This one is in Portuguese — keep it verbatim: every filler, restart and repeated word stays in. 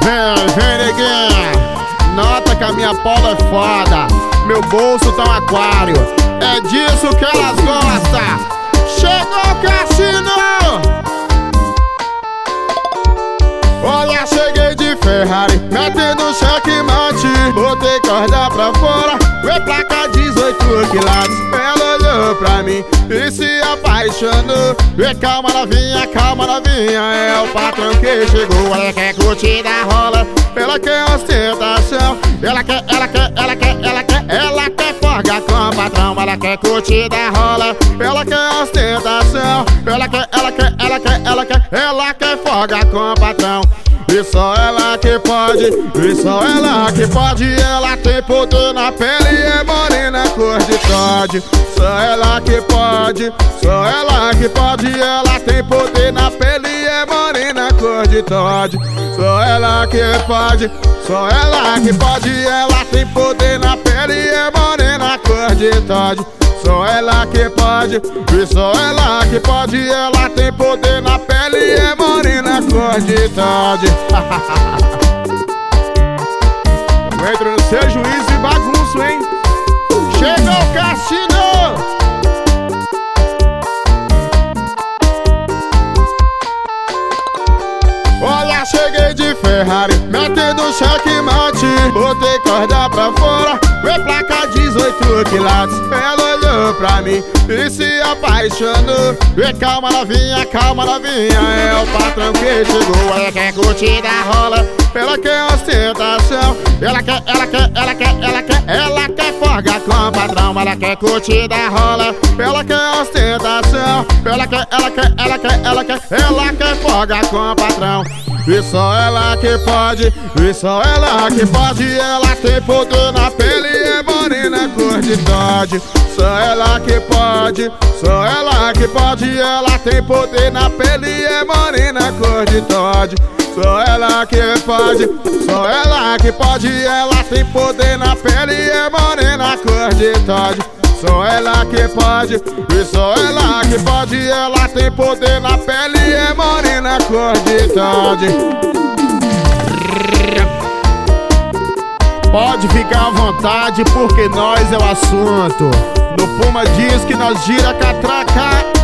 Vem, vem neguinha, nota que a minha polo é foda, meu bolso tá um aquário, é disso que elas gostam. Chegou o cassino! Olha, cheguei de Ferrari, metendo checkmate, botei corda pra fora, foi placa dezoito quilates. Ela olhou pra mim e se apaixonou. E calma novinha, calma novinha, é o patrão que chegou. Ela quer curtir da rola, ela quer ostentação, ela quer, ela quer, ela quer, ela quer, ela quer folga com o patrão. Ela quer curtir da rola, ela quer ostentação, ela quer, ela quer, ela quer, ela quer, ela quer folga com o patrão. E só ela que pode, e só ela que pode. Ela tem poder na pele e é morena cor de Todd. Só ela que pode, só ela que pode. Ela tem poder na pele e é morena cor de Todd. Só ela que pode, só ela que pode. Ela tem poder na pele e é morena cor de Todd. Só ela que pode, e só ela que pode. Ela tem poder na pele e é morena cor de Todd. Eu entro no seu juízo e bagunço, hein? Chega o cassino! Olha, cheguei de Ferrari, metendo checkmate, botei corda pra fora, foi placa dezoito quilates. Ela olhou pra mim e se apaixonou. E calma novinha, calma novinha, é o patrão que chegou. Ela quer curtir da rola, ela quer ostentação, ela quer, ela quer, ela quer, ela quer, ela quer folga com o patrão. Ela quer curtir da rola, ela quer ostentação, ela quer, ela quer, ela quer, ela quer, ela quer folga com o patrão. E só ela que pode, e só ela que pode. Ela tem poder na pele e é morena cor de Todd. Só ela que pode, só ela que pode. Ela tem poder na pele e é morena cor de Todd. Só ela que pode, só ela que pode. Ela tem poder na pele e é morena cor de Todd. Só ela que pode, e só ela que pode. Ela tem poder na pele e é morena cor de Todd. Pode ficar à vontade porque nós é o assunto. No Puma diz que nós gira catraca.